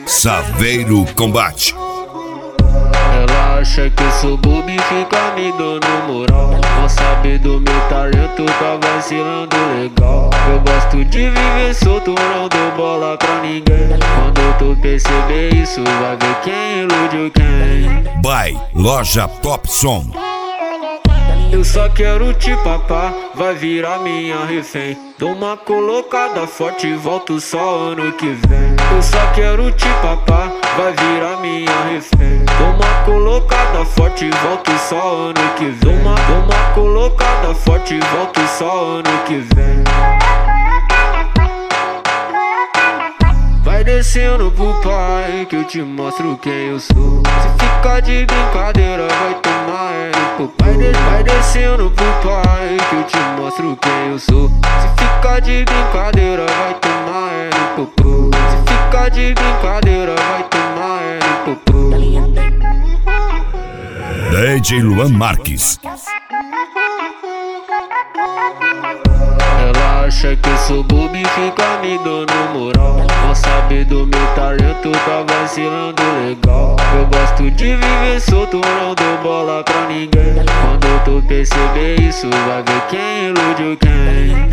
Saveiro Combate. Ela acha que eu sou bobo e fica me dando moral. Não sabe do meu talento, tá vacilando legal. Eu gosto de viver solto, não dou bola pra ninguém. Quando tu perceber isso, vai ver quem iludiu quem. By Loja Top Som. Eu só quero te papar, vai virar minha refém. Dou uma colocada forte e volto só ano que vem. Eu só quero te papar, vai virar minha refém. Dou uma colocada forte e volto só ano que vem. Dou uma colocada forte e volto só ano que vem. Vai descendo pro pai que eu te mostro quem eu sou. Se ficar de brincadeira vai tomar no pai. Vai descendo pro pai que eu te mostro quem eu sou. Se ficar de brincadeira vai tomar no popô. Se ficar de brincadeira vai tomar no popô. DJ Luan Marques. Ela acha que eu sou bobo e fica me dando moral. Não sabe do meu talento, tá vacilando legal. Eu gosto de viver solto, não dou bola pra ninguém. Quando tu perceber isso, vai ver quem iludiu quem.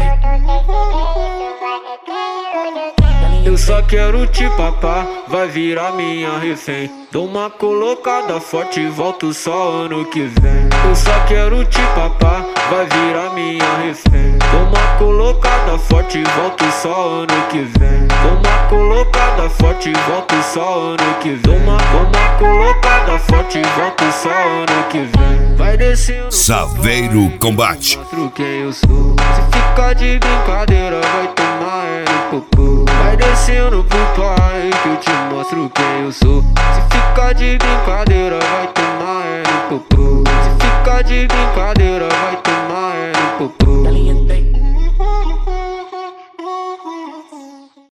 Eu só quero te papar, vai virar minha refém. Dou uma colocada forte e volto só ano que vem. Eu só quero te papar, vai virar minha refém. Dou uma colocada forte e volto só ano que vem. Dou uma colocada forte e volto só ano que vem. Dou uma colocada forte e volto só ano que vem. Vai descendo Saveiro Combate. mostro quem eu sou. Se ficar de brincadeira vai tomar no popô. Vai descendo pro pai que eu te mostro quem eu sou. Se ficar de brincadeira